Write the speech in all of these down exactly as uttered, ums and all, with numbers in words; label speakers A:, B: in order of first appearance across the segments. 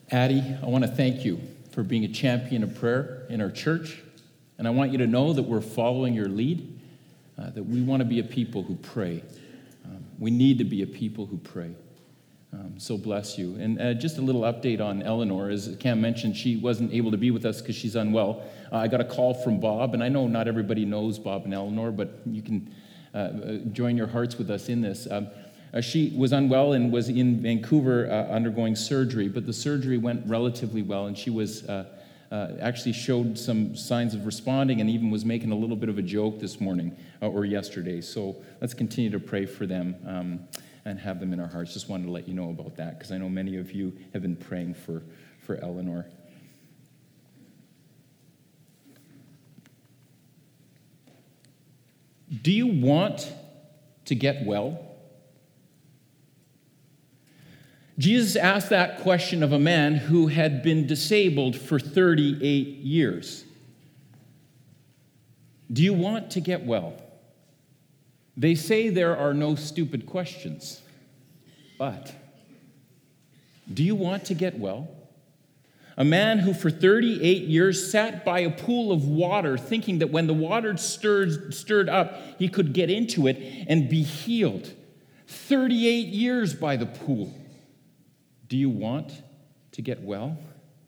A: Addie, I want to thank you for being a champion of prayer in our church. And I want you to know that we're following your lead, uh, that we want to be a people who pray. Um, we need to be a people who pray. Um, so bless you. And uh, just a little update on Eleanor. As Cam mentioned, she wasn't able to be with us because she's unwell. Uh, I got a call from Bob, and I know not everybody knows Bob and Eleanor, but you can uh, join your hearts with us in this. Um, Uh, she was unwell and was in Vancouver uh, undergoing surgery, but the surgery went relatively well, and she was uh, uh, actually showed some signs of responding and even was making a little bit of a joke this morning uh, or yesterday. So let's continue to pray for them um, and have them in our hearts. Just wanted to let you know about that because I know many of you have been praying for, for Eleanor. Do you want to get well? Jesus asked that question of a man who had been disabled for thirty-eight years. Do you want to get well? They say there are no stupid questions, but do you want to get well? A man who for thirty-eight years sat by a pool of water thinking that when the water stirred, stirred up, he could get into it and be healed. thirty-eight years by the pool. Do you want to get well?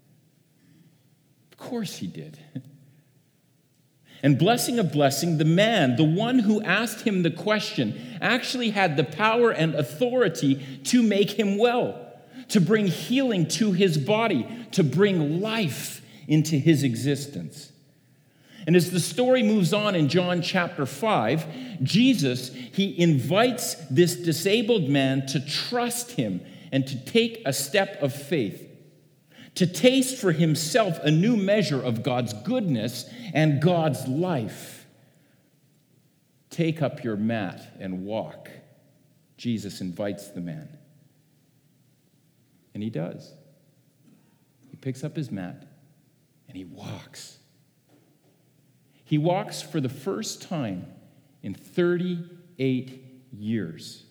A: Of course he did. And blessing of blessing, the man, the one who asked him the question, actually had the power and authority to make him well, to bring healing to his body, to bring life into his existence. And as the story moves on in John chapter five, Jesus, he invites this disabled man to trust him and to take a step of faith, to taste for himself a new measure of God's goodness and God's life. Take up your mat and walk. Jesus invites the man. And he does. He picks up his mat and he walks. He walks for the first time in thirty-eight years.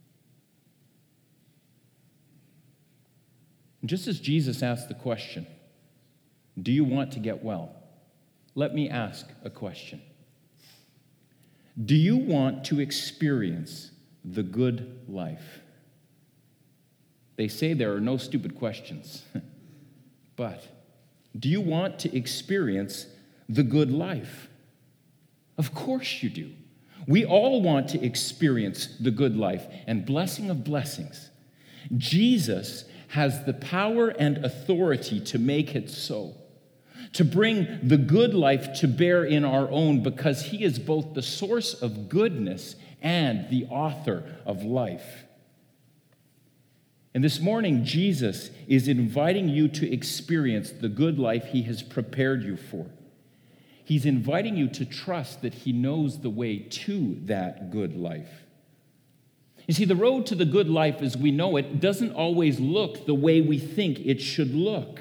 A: Just as Jesus asked the question, do you want to get well? Let me ask a question. Do you want to experience the good life? They say there are no stupid questions, but do you want to experience the good life? Of course you do. We all want to experience the good life and blessing of blessings. Jesus has the power and authority to make it so, to bring the good life to bear in our own, because he is both the source of goodness and the author of life. And this morning, Jesus is inviting you to experience the good life he has prepared you for. He's inviting you to trust that he knows the way to that good life. You see, the road to the good life as we know it doesn't always look the way we think it should look.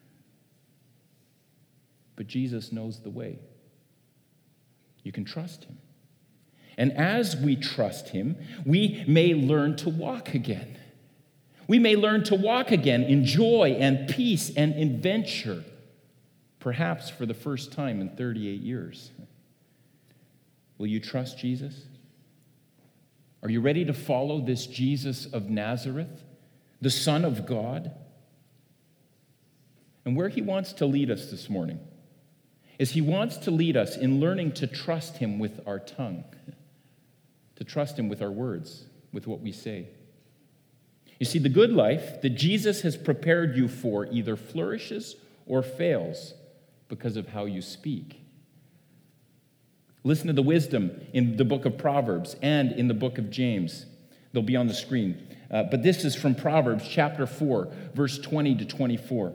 A: But Jesus knows the way. You can trust him. And as we trust him, we may learn to walk again. We may learn to walk again in joy and peace and adventure, perhaps for the first time in thirty-eight years. Will you trust Jesus? Are you ready to follow this Jesus of Nazareth, the Son of God? And where he wants to lead us this morning is he wants to lead us in learning to trust him with our tongue, to trust him with our words, with what we say. You see, the good life that Jesus has prepared you for either flourishes or fails because of how you speak. Listen to the wisdom in the book of Proverbs and in the book of James. They'll be on the screen. Uh, but this is from Proverbs chapter four, verse twenty to twenty-four.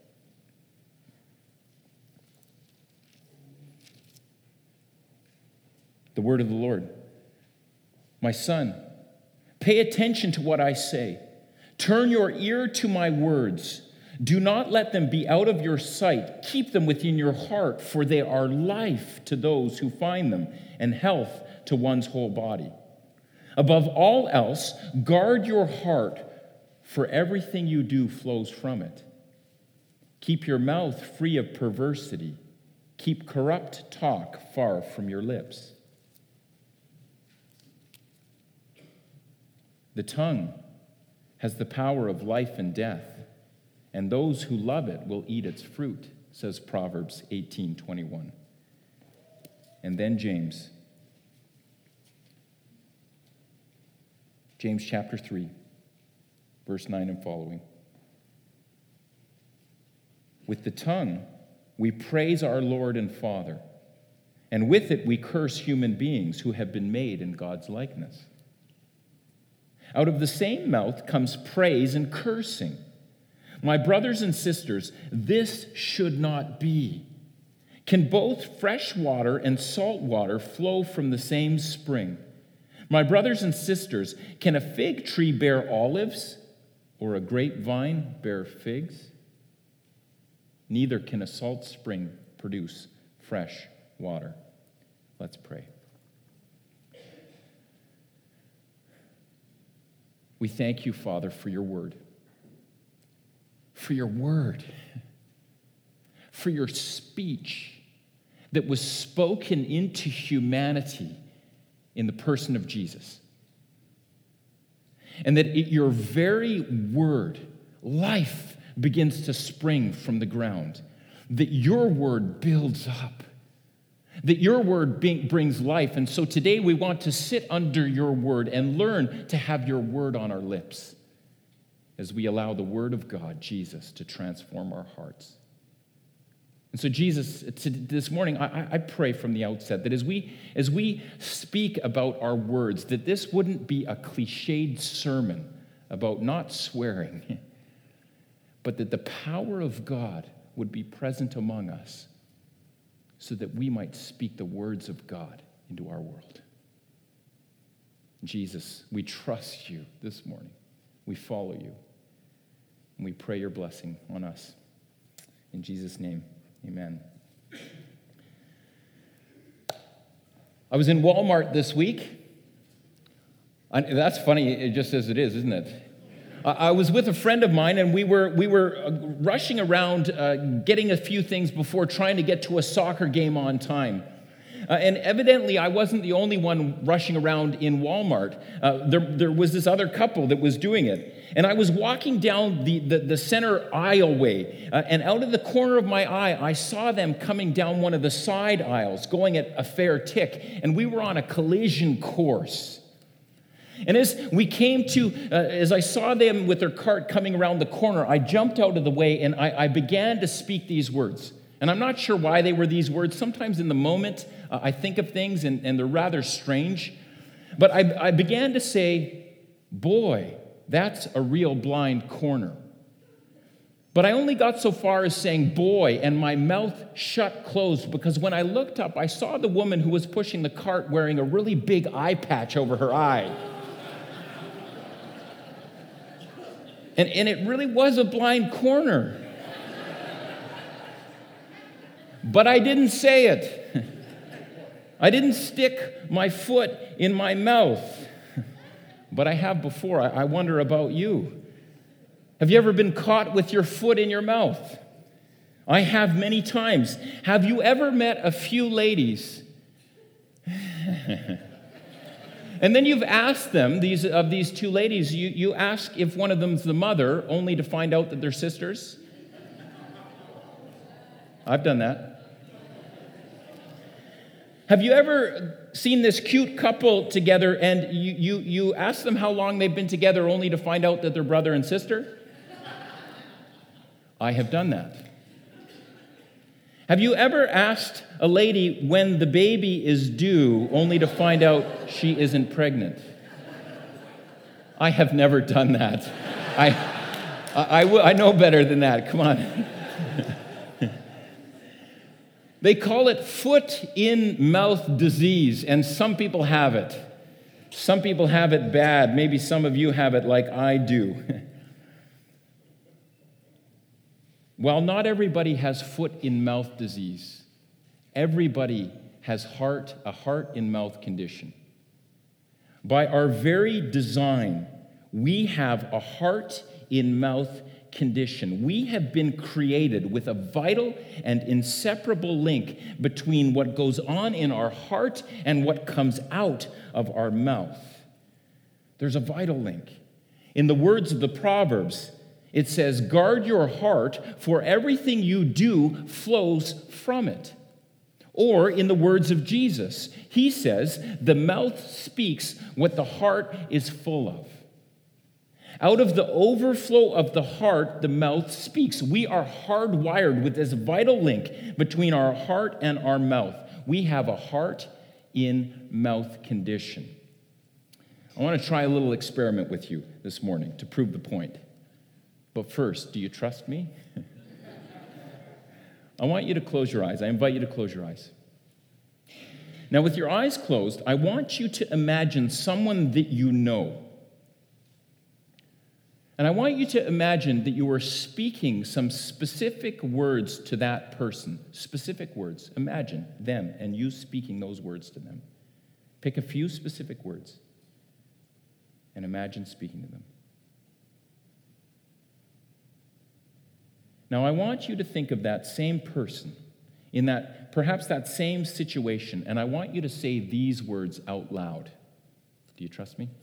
A: The word of the Lord. My son, pay attention to what I say. Turn your ear to my words. Do not let them be out of your sight. Keep them within your heart, for they are life to those who find them and health to one's whole body. Above all else, guard your heart, for everything you do flows from it. Keep your mouth free of perversity. Keep corrupt talk far from your lips. The tongue has the power of life and death, and those who love it will eat its fruit, says Proverbs eighteen twenty-one. And then James. James chapter three, verse nine and following. With the tongue, we praise our Lord and Father, and with it we curse human beings who have been made in God's likeness. Out of the same mouth comes praise and cursing. My brothers and sisters, this should not be. Can both fresh water and salt water flow from the same spring? My brothers and sisters, can a fig tree bear olives or a grapevine bear figs? Neither can a salt spring produce fresh water. Let's pray. We thank you, Father, for your word. For your word. For your speech that was spoken into humanity in the person of Jesus. And that it, your very word, life, begins to spring from the ground. That your word builds up. That your word be, brings life. And so today we want to sit under your word and learn to have your word on our lips as we allow the word of God, Jesus, to transform our hearts. And so, Jesus, this morning, I, I pray from the outset that as we, as we speak about our words, that this wouldn't be a cliched sermon about not swearing, but that the power of God would be present among us so that we might speak the words of God into our world. Jesus, we trust you this morning. We follow you. And we pray your blessing on us. In Jesus' name, amen. I was in Walmart this week. I, that's funny, just as it is, isn't it? I was with a friend of mine, and we were we were rushing around, uh, getting a few things before trying to get to a soccer game on time. Uh, and evidently, I wasn't the only one rushing around in Walmart. Uh, there, there was this other couple that was doing it. And I was walking down the, the, the center aisleway, uh, and out of the corner of my eye, I saw them coming down one of the side aisles, going at a fair tick, and we were on a collision course. And as we came to, uh, as I saw them with their cart coming around the corner, I jumped out of the way, and I, I began to speak these words. And I'm not sure why they were these words. Sometimes in the moment, uh, I think of things, and, and they're rather strange. But I, I began to say, boy, that's a real blind corner. But I only got so far as saying boy, and my mouth shut closed, because when I looked up, I saw the woman who was pushing the cart wearing a really big eye patch over her eye. and, and it really was a blind corner. But I didn't say it. I didn't stick my foot in my mouth. But I have before. I wonder about you. Have you ever been caught with your foot in your mouth? I have many times. Have you ever met a few ladies? And then you've asked them, these of these two ladies, you, you ask if one of them's the mother, only to find out that they're sisters? I've done that. Have you ever seen this cute couple together, and you, you, you ask them how long they've been together only to find out that they're brother and sister? I have done that. Have you ever asked a lady when the baby is due only to find out she isn't pregnant? I have never done that. I, I, I, I know better than that. Come on. They call it foot-in-mouth disease, and some people have it. Some people have it bad. Maybe some of you have it like I do. While not everybody has foot-in-mouth disease, everybody has heart, a heart-in-mouth condition. By our very design, we have a heart-in-mouth condition. We have been created with a vital and inseparable link between what goes on in our heart and what comes out of our mouth. There's a vital link. In the words of the Proverbs, it says, "Guard your heart, for everything you do flows from it." Or in the words of Jesus, he says, "The mouth speaks what the heart is full of." Out of the overflow of the heart, the mouth speaks. We are hardwired with this vital link between our heart and our mouth. We have a heart in mouth condition. I want to try a little experiment with you this morning to prove the point. But first, do you trust me? I want you to close your eyes. I invite you to close your eyes. Now, with your eyes closed, I want you to imagine someone that you know. And I want you to imagine that you are speaking some specific words to that person. Specific words. Imagine them and you speaking those words to them. Pick a few specific words and imagine speaking to them. Now, I want you to think of that same person in that, perhaps that same situation, and I want you to say these words out loud. Do you trust me?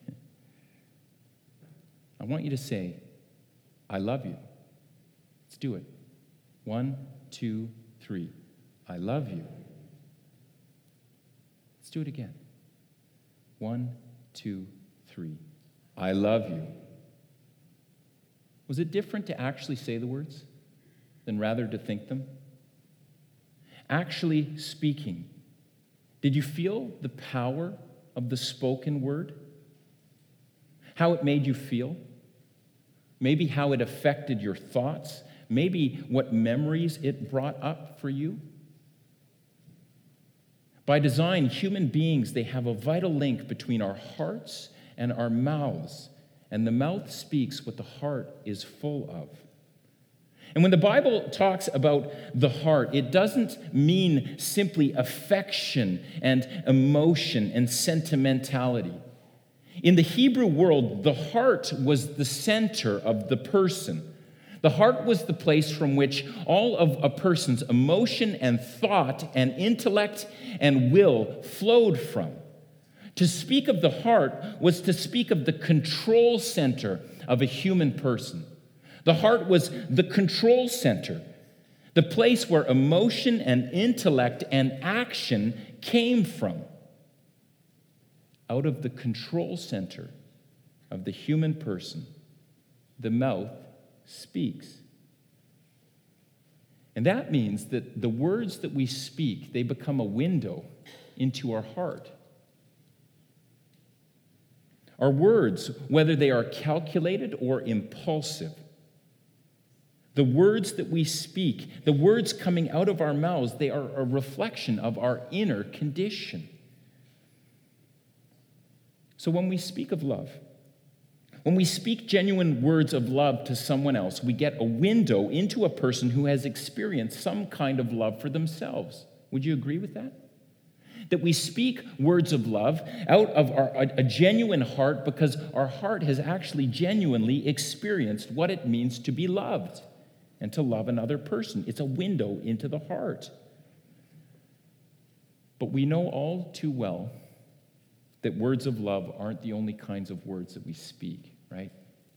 A: I want you to say, "I love you." Let's do it. One, two, three. I love you. Let's do it again. One, two, three. I love you. Was it different to actually say the words than rather to think them? Actually speaking. Did you feel the power of the spoken word? How it made you feel? Maybe how it affected your thoughts? Maybe what memories it brought up for you? By design, human beings, they have a vital link between our hearts and our mouths. And the mouth speaks what the heart is full of. And when the Bible talks about the heart, it doesn't mean simply affection and emotion and sentimentality. In the Hebrew world, the heart was the center of the person. The heart was the place from which all of a person's emotion and thought and intellect and will flowed from. To speak of the heart was to speak of the control center of a human person. The heart was the control center, the place where emotion and intellect and action came from. Out of the control center of the human person, the mouth speaks. And that means that the words that we speak, they become a window into our heart. Our words, whether they are calculated or impulsive, the words that we speak, the words coming out of our mouths, they are a reflection of our inner condition. So when we speak of love, when we speak genuine words of love to someone else, we get a window into a person who has experienced some kind of love for themselves. Would you agree with that? That we speak words of love out of our, a, a genuine heart because our heart has actually genuinely experienced what it means to be loved and to love another person. It's a window into the heart. But we know all too well that words of love aren't the only kinds of words that we speak, right?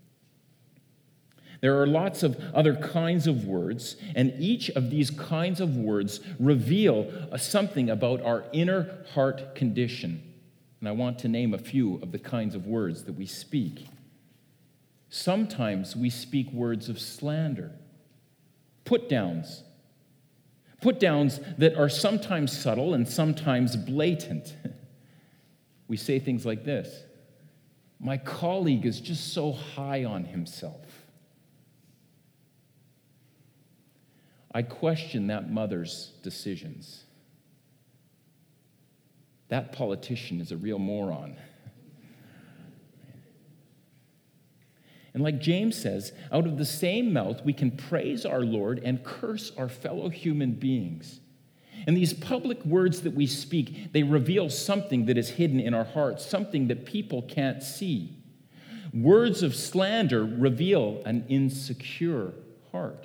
A: There are lots of other kinds of words, and each of these kinds of words reveal something about our inner heart condition. And I want to name a few of the kinds of words that we speak. Sometimes we speak words of slander, put-downs, put-downs that are sometimes subtle and sometimes blatant. We say things like this: "My colleague is just so high on himself. I question that mother's decisions. That politician is a real moron." And like James says, out of the same mouth we can praise our Lord and curse our fellow human beings. And these public words that we speak, they reveal something that is hidden in our hearts, something that people can't see. Words of slander reveal an insecure heart,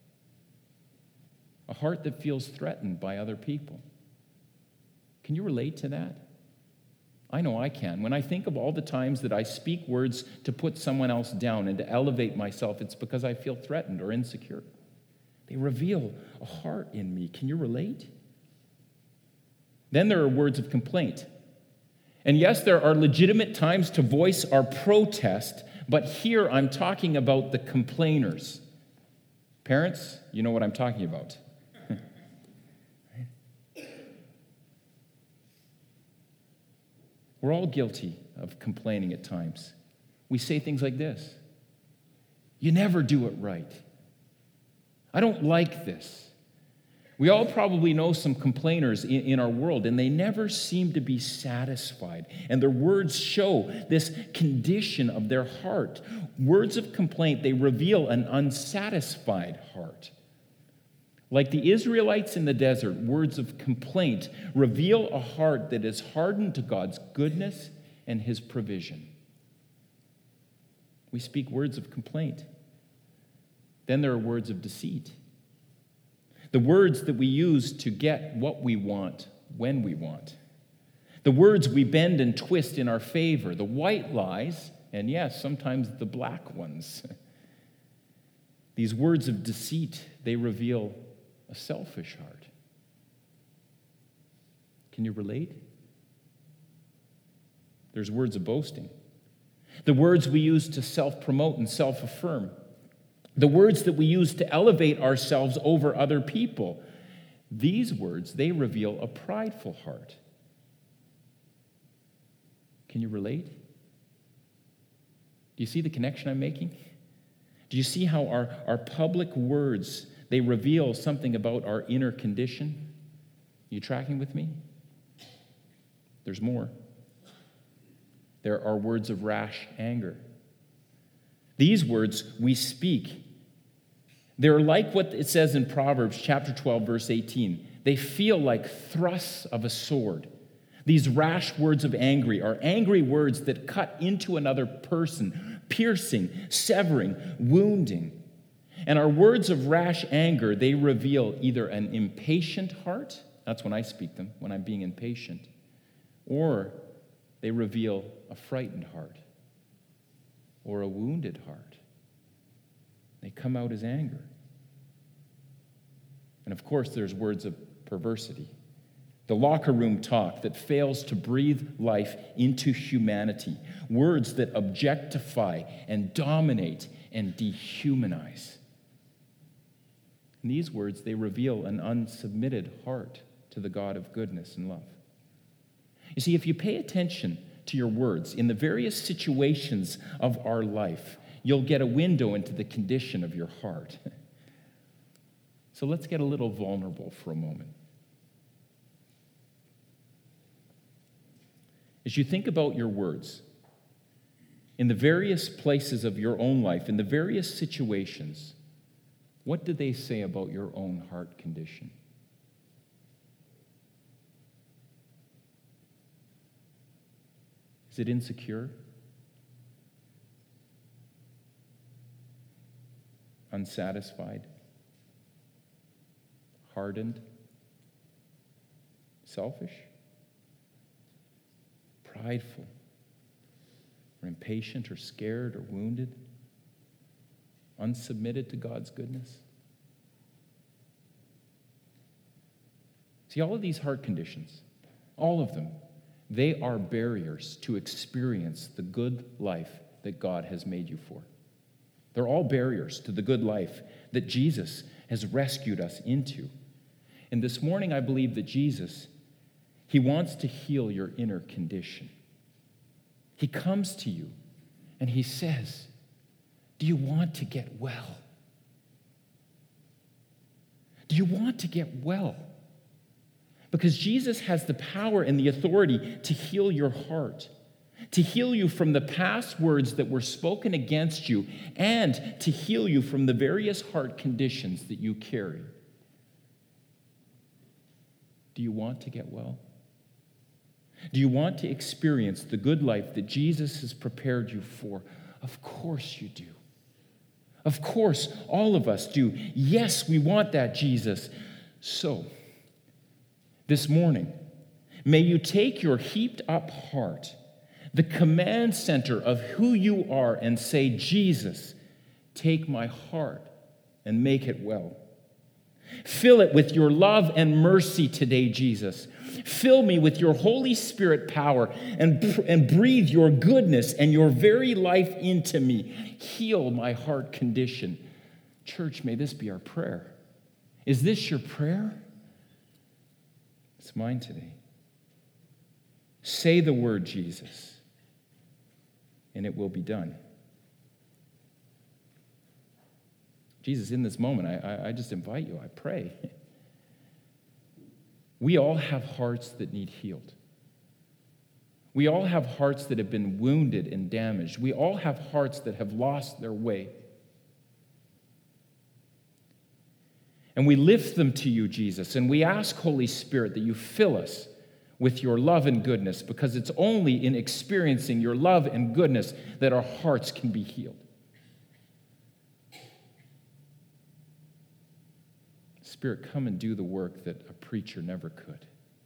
A: a heart that feels threatened by other people. Can you relate to that? I know I can. When I think of all the times that I speak words to put someone else down and to elevate myself, it's because I feel threatened or insecure. They reveal a heart in me. Can you relate? Then there are words of complaint. And yes, there are legitimate times to voice our protest, but here I'm talking about the complainers. Parents, you know what I'm talking about. We're all guilty of complaining at times. We say things like this: "You never do it right. I don't like this." We all probably know some complainers in, in our world, and they never seem to be satisfied. And their words show this condition of their heart. Words of complaint, they reveal an unsatisfied heart. Like the Israelites in the desert, words of complaint reveal a heart that is hardened to God's goodness and his provision. We speak words of complaint. Then there are words of deceit. The words that we use to get what we want when we want. The words we bend and twist in our favor. The white lies, and yes, sometimes the black ones. These words of deceit, they reveal a selfish heart. Can you relate? There's words of boasting. The words we use to self-promote and self-affirm. The words that we use to elevate ourselves over other people. These words, they reveal a prideful heart. Can you relate? Do you see the connection I'm making? Do you see how our, our public words, they reveal something about our inner condition? You tracking with me? There's more. There are words of rash anger. These words we speak. They're like what it says in Proverbs chapter twelve, verse eighteen. They feel like thrusts of a sword. These rash words of anger are angry words that cut into another person, piercing, severing, wounding. And our words of rash anger, they reveal either an impatient heart, that's when I speak them, when I'm being impatient, or they reveal a frightened heart or a wounded heart. They come out as anger. And of course, there's words of perversity. The locker room talk that fails to breathe life into humanity. Words that objectify and dominate and dehumanize. And these words, they reveal an unsubmitted heart to the God of goodness and love. You see, if you pay attention to your words in the various situations of our life, you'll get a window into the condition of your heart. So let's get a little vulnerable for a moment. As you think about your words, in the various places of your own life, in the various situations, what do they say about your own heart condition? Is it insecure? Unsatisfied? Hardened? Selfish? Prideful? Or impatient or scared or wounded? Unsubmitted to God's goodness? See, all of these heart conditions, all of them, they are barriers to experience the good life that God has made you for. They're all barriers to the good life that Jesus has rescued us into. And this morning, I believe that Jesus, he wants to heal your inner condition. He comes to you and he says, do you want to get well? Do you want to get well? Because Jesus has the power and the authority to heal your heart, to heal you from the past words that were spoken against you, and to heal you from the various heart conditions that you carry. Do you want to get well? Do you want to experience the good life that Jesus has prepared you for? Of course you do. Of course, all of us do. Yes, we want that, Jesus. So, this morning, may you take your heaped up heart, the command center of who you are, and say, Jesus, take my heart and make it well. Fill it with your love and mercy today, Jesus. Fill me with your Holy Spirit power and, and breathe your goodness and your very life into me. Heal my heart condition. Church, may this be our prayer. Is this your prayer? It's mine today. Say the word, Jesus, and it will be done. Jesus, in this moment, I, I just invite you, I pray. We all have hearts that need healed. We all have hearts that have been wounded and damaged. We all have hearts that have lost their way. And we lift them to you, Jesus, and we ask, Holy Spirit, that you fill us with your love and goodness, because it's only in experiencing your love and goodness that our hearts can be healed. Spirit, come and do the work that a preacher never could.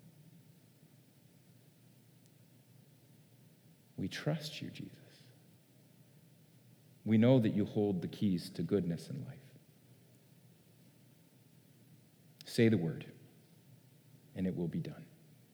A: We trust you, Jesus. We know that you hold the keys to goodness in life. Say the word, and it will be done.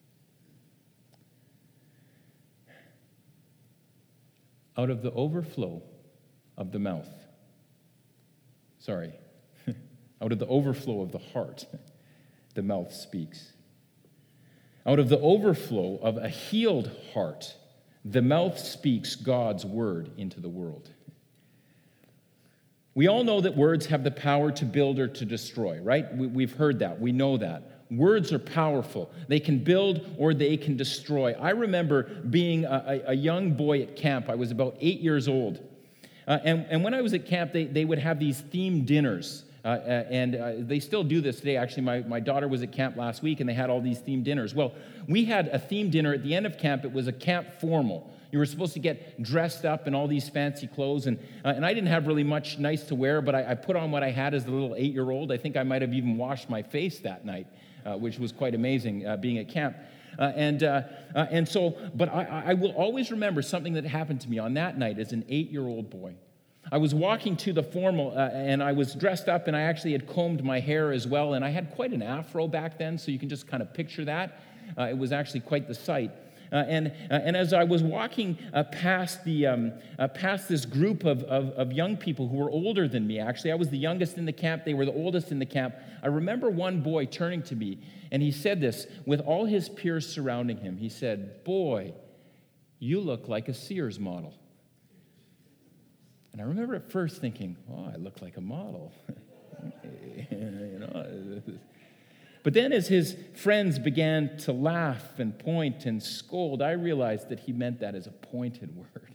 A: Out of the overflow of the mouth, sorry, out of the overflow of the heart, the mouth speaks. Out of the overflow of a healed heart, the mouth speaks God's word into the world. We all know that words have the power to build or to destroy, right? We, we've heard that. We know that. Words are powerful. They can build or they can destroy. I remember being a, a, a young boy at camp. I was about eight years old. Uh, and, and when I was at camp, they, they would have these themed dinners. Uh, and uh, they still do this today. Actually, my, my daughter was at camp last week, and they had all these themed dinners. Well, we had a themed dinner at the end of camp. It was a camp formal. You were supposed to get dressed up in all these fancy clothes, and uh, and I didn't have really much nice to wear, but I, I put on what I had as a little eight-year-old. I think I might have even washed my face that night, uh, which was quite amazing uh, being at camp. Uh, and uh, uh, and so, but I, I will always remember something that happened to me on that night as an eight-year-old boy. I was walking to the formal, uh, and I was dressed up, and I actually had combed my hair as well, and I had quite an afro back then, so you can just kind of picture that. Uh, it was actually quite the sight. Uh, and uh, and as I was walking uh, past the um, uh, past this group of, of of young people who were older than me, actually, I was the youngest in the camp. They were the oldest in the camp. I remember one boy turning to me, and he said this with all his peers surrounding him. He said, "Boy, you look like a Sears model." And I remember at first thinking, "Oh, I look like a model," you know. But then as his friends began to laugh and point and scold, I realized that he meant that as a pointed word.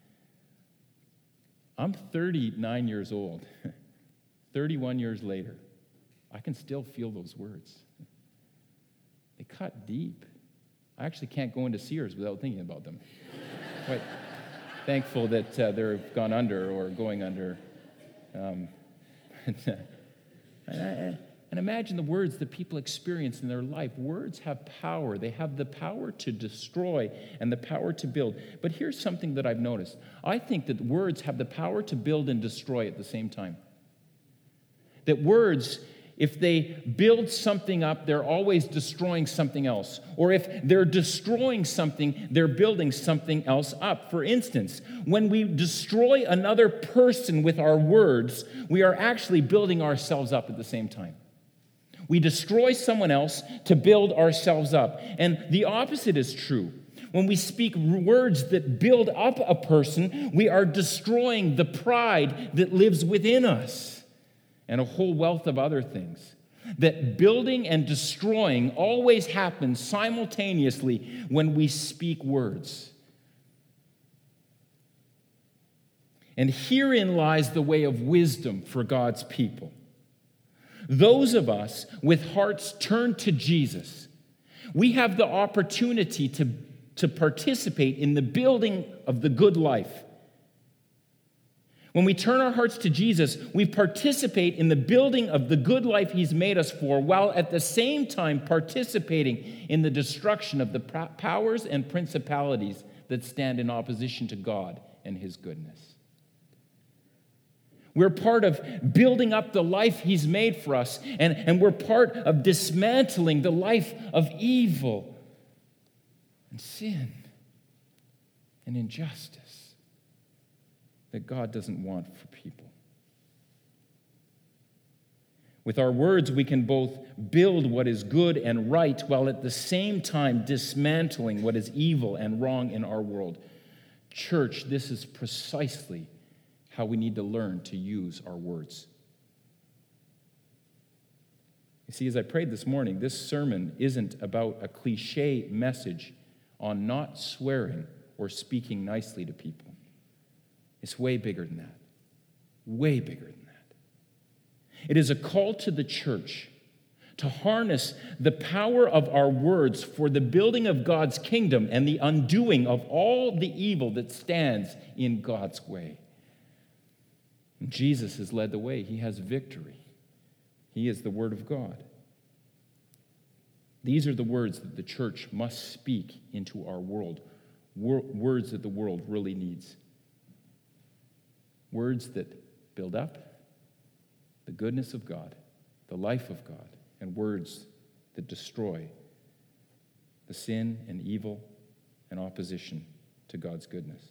A: I'm thirty-nine years old. thirty-one years later, I can still feel those words. They cut deep. I actually can't go into Sears without thinking about them. Quite thankful that uh, they've gone under or going under. Um, and, uh, and I, And imagine the words that people experience in their life. Words have power. They have the power to destroy and the power to build. But here's something that I've noticed. I think that words have the power to build and destroy at the same time. That words, if they build something up, they're always destroying something else. Or if they're destroying something, they're building something else up. For instance, when we destroy another person with our words, we are actually building ourselves up at the same time. We destroy someone else to build ourselves up. And the opposite is true. When we speak words that build up a person, we are destroying the pride that lives within us and a whole wealth of other things. That building and destroying always happens simultaneously when we speak words. And herein lies the way of wisdom for God's people. Those of us with hearts turned to Jesus, we have the opportunity to, to participate in the building of the good life. When we turn our hearts to Jesus, we participate in the building of the good life he's made us for, while at the same time participating in the destruction of the powers and principalities that stand in opposition to God and his goodness. We're part of building up the life he's made for us, and, and we're part of dismantling the life of evil and sin and injustice that God doesn't want for people. With our words, we can both build what is good and right, while at the same time dismantling what is evil and wrong in our world. Church, this is precisely how we need to learn to use our words. You see, as I prayed this morning, this sermon isn't about a cliche message on not swearing or speaking nicely to people. It's way bigger than that. Way bigger than that. It is a call to the church to harness the power of our words for the building of God's kingdom and the undoing of all the evil that stands in God's way. And Jesus has led the way. He has victory. He is the Word of God. These are the words that the church must speak into our world, wor- words that the world really needs. Words that build up the goodness of God, the life of God, and words that destroy the sin and evil and opposition to God's goodness.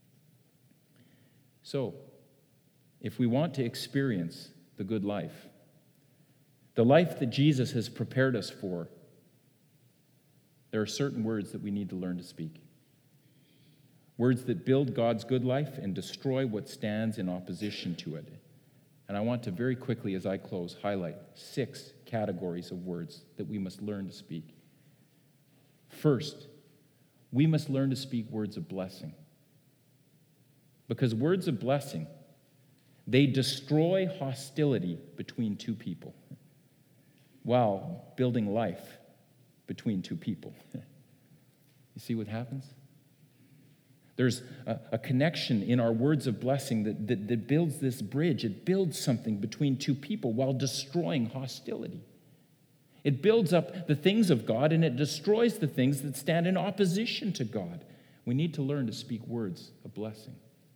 A: So, if we want to experience the good life, the life that Jesus has prepared us for, there are certain words that we need to learn to speak. Words that build God's good life and destroy what stands in opposition to it. And I want to very quickly, as I close, highlight six categories of words that we must learn to speak. First, we must learn to speak words of blessing. Because words of blessing, they destroy hostility between two people while building life between two people. You see what happens? There's a, a connection in our words of blessing that, that, that builds this bridge. It builds something between two people while destroying hostility. It builds up the things of God, and it destroys the things that stand in opposition to God. We need to learn to speak words of blessing.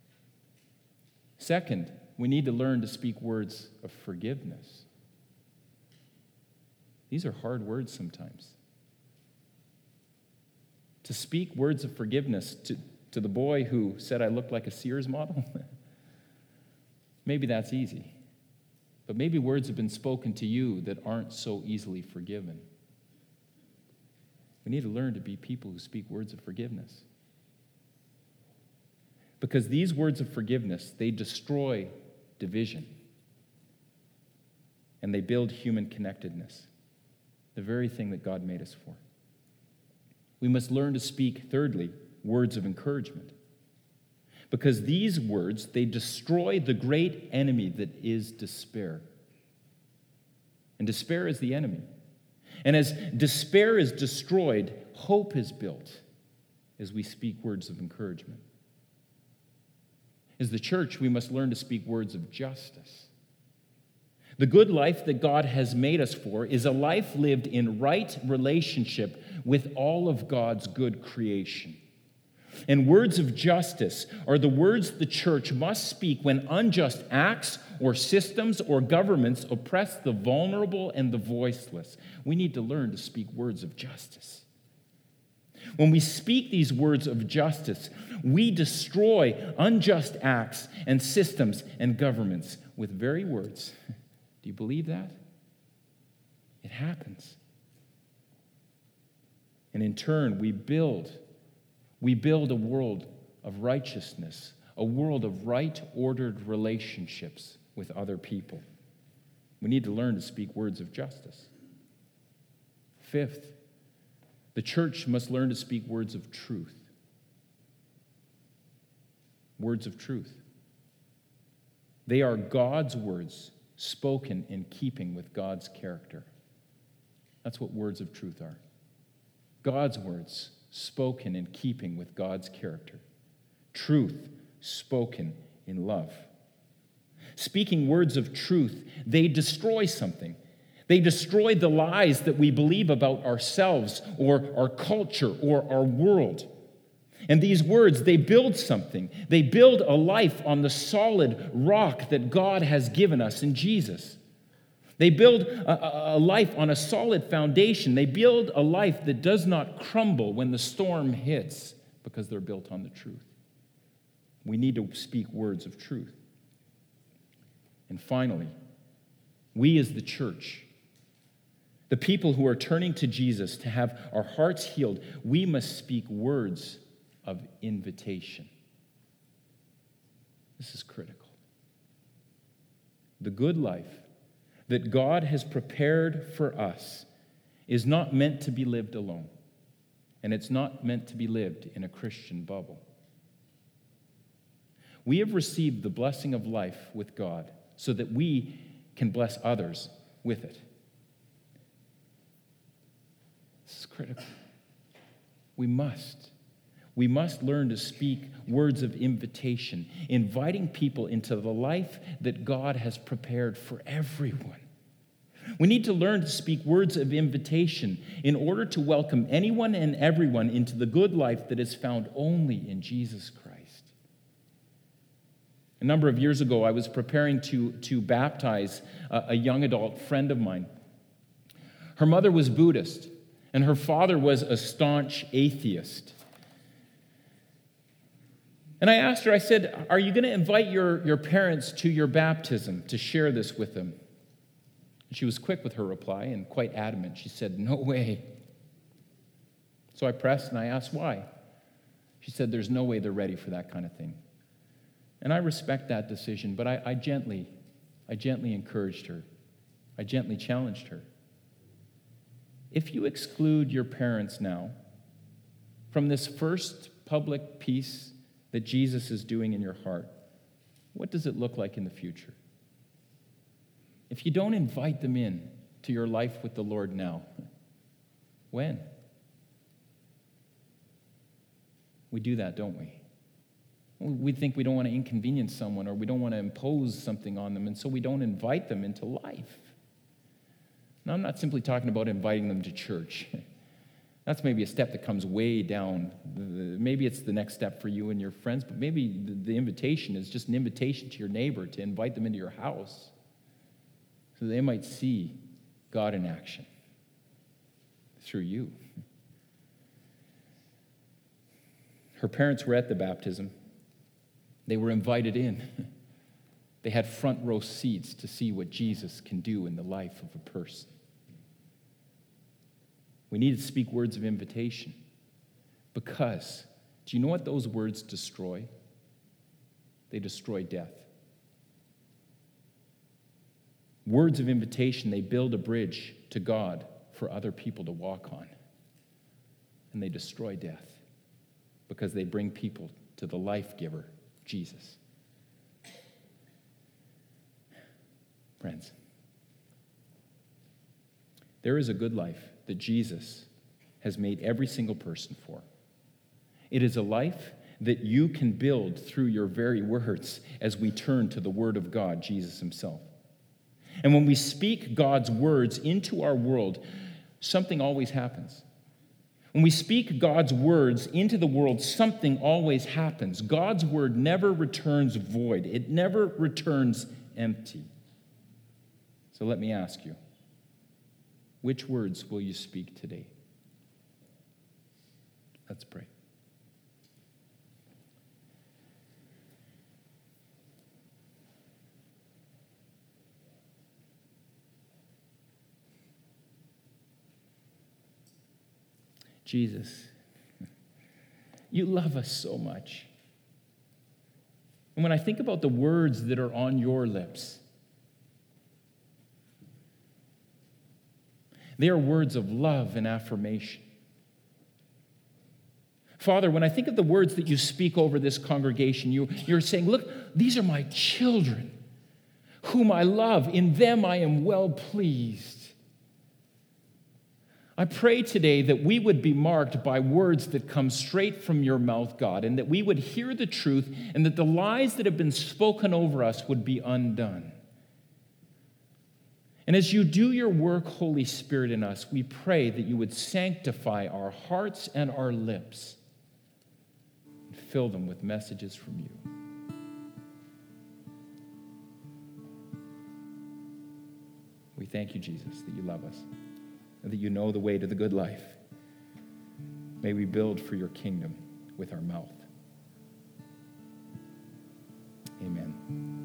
A: Second, we need to learn to speak words of forgiveness. These are hard words sometimes. To speak words of forgiveness to To the boy who said I looked like a Sears model? Maybe that's easy. But maybe words have been spoken to you that aren't so easily forgiven. We need to learn to be people who speak words of forgiveness. Because these words of forgiveness, they destroy division. And they build human connectedness, the very thing that God made us for. We must learn to speak, thirdly, words of encouragement. Because these words, they destroy the great enemy that is despair. And despair is the enemy. And as despair is destroyed, hope is built as we speak words of encouragement. As the church, we must learn to speak words of justice. The good life that God has made us for is a life lived in right relationship with all of God's good creation. And words of justice are the words the church must speak when unjust acts or systems or governments oppress the vulnerable and the voiceless. We need to learn to speak words of justice. When we speak these words of justice, we destroy unjust acts and systems and governments with very words. Do you believe that? It happens. And in turn, we build We build a world of righteousness, a world of right, ordered relationships with other people. We need to learn to speak words of justice. Fifth, the church must learn to speak words of truth. Words of truth. They are God's words spoken in keeping with God's character. That's what words of truth are. God's words spoken in keeping with God's character. Truth spoken in love. speaking words of truth, they destroy something. They destroy the lies that we believe about ourselves or our culture or our world. And these words, they build something. They build a life on the solid rock that God has given us in Jesus. They build a, a life on a solid foundation. They build a life that does not crumble when the storm hits because they're built on the truth. We need to speak words of truth. And finally, we as the church, the people who are turning to Jesus to have our hearts healed, we must speak words of invitation. This is critical. The good life that God has prepared for us is not meant to be lived alone, and it's not meant to be lived in a Christian bubble. We have received the blessing of life with God so that we can bless others with it. This is critical. We must. We must learn to speak words of invitation, inviting people into the life that God has prepared for everyone. We need to learn to speak words of invitation in order to welcome anyone and everyone into the good life that is found only in Jesus Christ. A number of years ago, I was preparing to, to baptize a, a young adult friend of mine. Her mother was Buddhist, and her father was a staunch atheist. And I asked her, I said, are you going to invite your, your parents to your baptism to share this with them? And she was quick with her reply and quite adamant. She said, no way. So I pressed and I asked why. She said, there's no way they're ready for that kind of thing. And I respect that decision, but I, I gently, I gently encouraged her. I gently challenged her. If you exclude your parents now from this first public piece that Jesus is doing in your heart, what does it look like in the future? If you don't invite them in to your life with the Lord now, when? We do that, don't we? We think we don't want to inconvenience someone or we don't want to impose something on them, and so we don't invite them into life. Now, I'm not simply talking about inviting them to church. That's maybe a step that comes way down. Maybe it's the next step for you and your friends, but maybe the invitation is just an invitation to your neighbor to invite them into your house so they might see God in action through you. Her parents were at the baptism. They were invited in. They had front row seats to see what Jesus can do in the life of a person. We need to speak words of invitation because, do you know what those words destroy? They destroy death. Words of invitation, they build a bridge to God for other people to walk on. And they destroy death because they bring people to the life giver, Jesus. Friends, there is a good life that Jesus has made every single person for. It is a life that you can build through your very words as we turn to the Word of God, Jesus himself. And when we speak God's words into our world, something always happens. When we speak God's words into the world, something always happens. God's word never returns void. It never returns empty. So let me ask you, which words will you speak today? Let's pray. Jesus, you love us so much. And when I think about the words that are on your lips, they are words of love and affirmation. Father, when I think of the words that you speak over this congregation, you, you're saying, look, these are my children, whom I love. In them I am well pleased. I pray today that we would be marked by words that come straight from your mouth, God, and that we would hear the truth and that the lies that have been spoken over us would be undone. And as you do your work, Holy Spirit, in us, we pray that you would sanctify our hearts and our lips and fill them with messages from you. We thank you, Jesus, that you love us and that you know the way to the good life. May we build for your kingdom with our mouth. Amen.